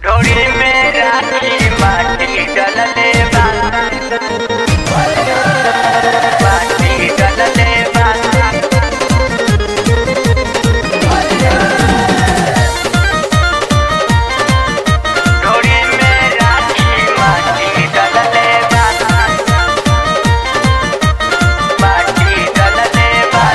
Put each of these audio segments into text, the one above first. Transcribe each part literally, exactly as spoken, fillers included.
ढोरी में राखी माटी डलले बा, माटी डलले बा। ढोरी में राखी माटी डलले बा, माटी डलले बा।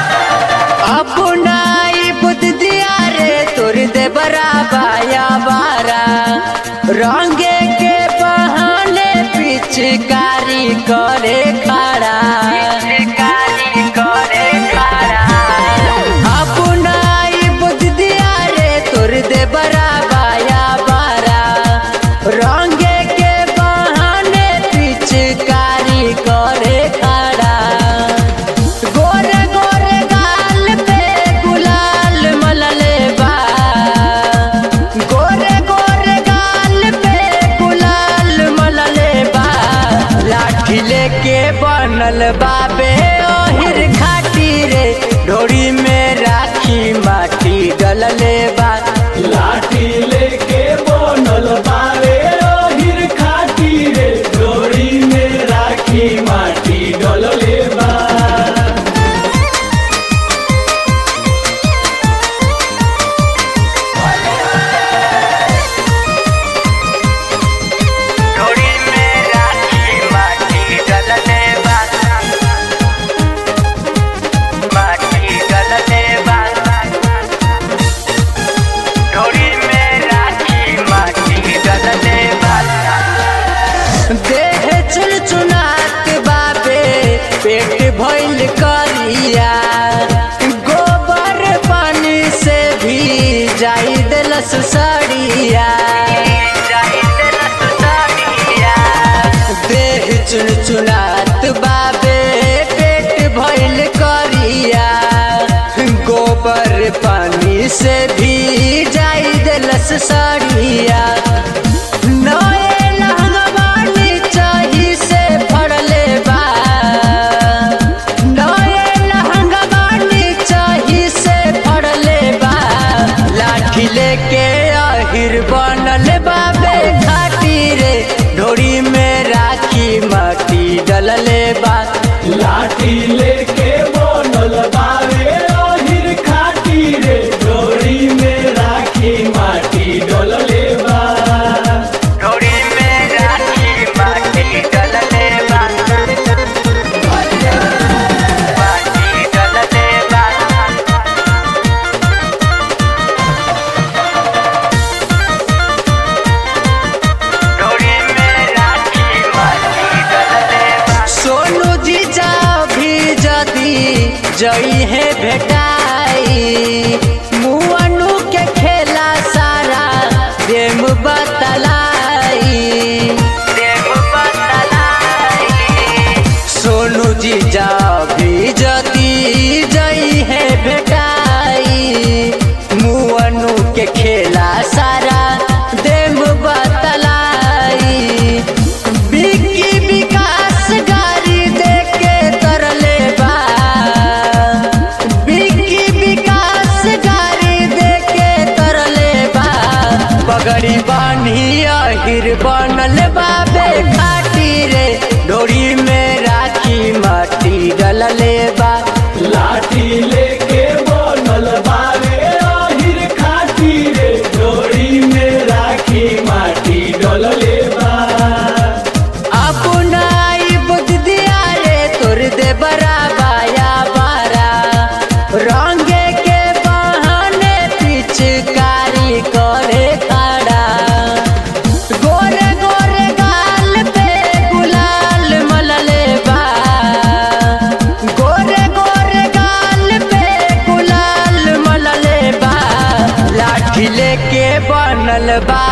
अपनाई बुद्ध दिया रे तोर दे बराबाया बारा रंगे के बहाने पिचकारी करे खड़ा पिचकारी करे खड़ा। अपनाई बुद्ध दिया रे तोर दे बराबाया बारा रंगे के बहाने पिचकारी करे खड़ा। गोरे गोरे गाल पे गुलाल मलले बा, गोरे गोरे गाल पे गुलाल मलले बा। लाठी लेके बनल बाबे ओहिर खाटी रे ढोरी में राखी माटी डलले बा। लाठी लेके बनल बारे ओहिर खाटी रे डोरी में राखी माटी डलले बा। ढोरी में राखी माटी डलले बा, माटी डलले बा। ढोरी में राखी माटी डलले बा। देह चुनचुनात बाबे पेट भइल करिया गोबर पानी से भी जाई देलस सड़िया। देह चुनचुनात बाबे पेट भइल करिया गोबर पानी से भी जाई देलस सड़िया। नए लहंगवानी चाही से फड़ले बा, नए लहंगवानी चाही से फड़ले बा। लाठी लेके आहिर बनल बाबे घाटी रे ढोरी में राखी माटी डलले बा। लाठी लेके बनल बारे ओहिर खाटी रे डोरी में राखी माटी डलले बा। ढोरी में राखी माटी डलले बा, माटी डलले बा। ढोरी में राखी माटी डलले बा। सोनू जीजा भी जदी जई है भेटाई मुअनु के खेला सारा देम बतलाई। देव बतलाई। सोनू जीजा भी जदी जई है भेटाई मुअनु के खेला सारा देम बतलाई। बिकी विकास गाड़ी देके तरले बा, बिकी विकास गाड़ी देके तरले बा। पगड़ी बानी आहिर बनल बाबे खाटी रे ढोरी में राखी माटी डलले बा। लाठी लेके बनल बारे ओहिर खाटी रे डोरी में राखी माटी डलले बा। अपनाई बुद्ध दिया रे तोर दे बराबाया बारा रंगे के बहाने पिचकारी करे खड़ा। गोरे गोरे गाल पे गुलाल मलले बा, गोरे गोरे गाल पे गुलाल मलले बा। लाठी लेके बनल बा